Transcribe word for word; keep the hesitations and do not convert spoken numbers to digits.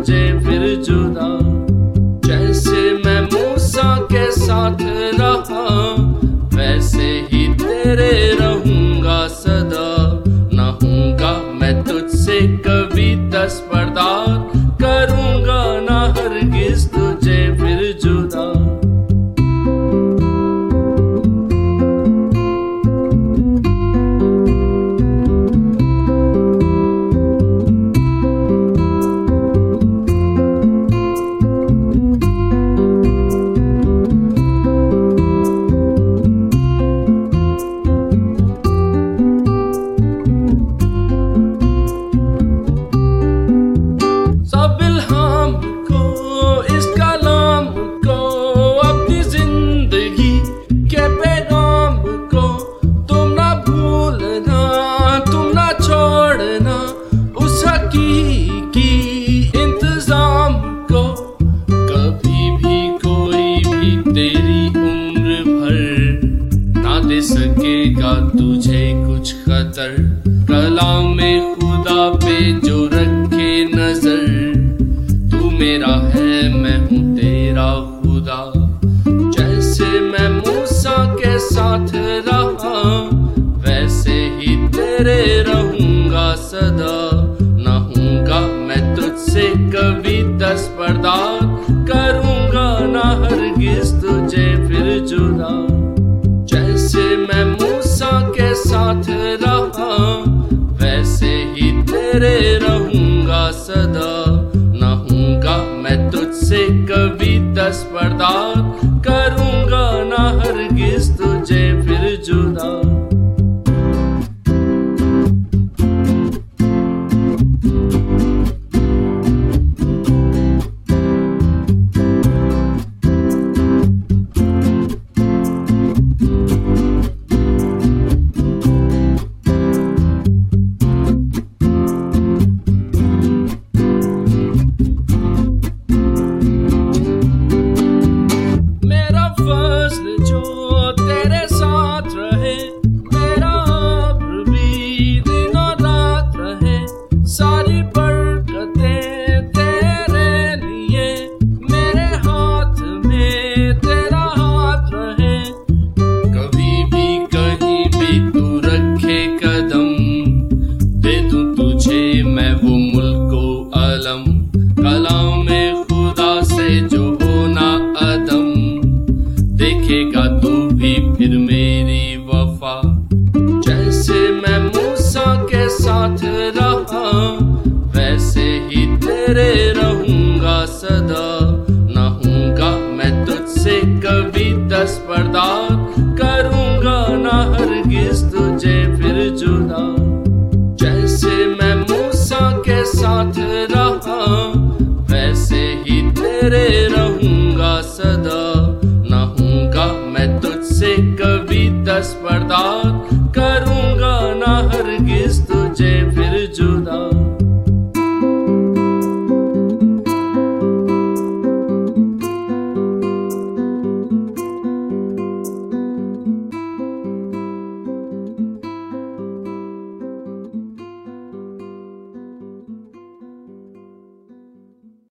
तुझे फिर जुदा। जैसे मैं मूसा के साथ रहा वैसे ही तेरे रहूंगा सदा। न हूंगा मैं तुझसे कभी दस्तबरदार, करूंगा ना हरगिज तुझे फिर जुदा। सकेगा तुझे कुछ खतर, कलाम में खुदा पे जो रखे नजर। तू मेरा है मैं हूँ तेरा खुदा। जैसे मैं मूसा के साथ रहा वैसे ही तेरे रहूंगा सदा। न हूंगा मैं तुझसे कभी दस्तबरदार, करूंगा ना हरगिज तुझे फिर जुदा। जैसे मैं मूसा के साथ रहा वैसे ही तेरे रहूंगा सदा। न हूंगा मैं तुझसे कभी दस्तबरदार, करूंगा ना हरगिज तुझे फिर जुदा। कलाम में खुदा से जो होना अदम, देखेगा तू भी फिर मेरी वफा। जैसे मैं मूसा के साथ रहा वैसे ही तेरे रहूंगा सदा। न हूंगा मैं तुझसे कभी दस्तबरदार, करूंगा ना हरगिज तुझे फिर जुदा। जैसे मैं मूसा के साथ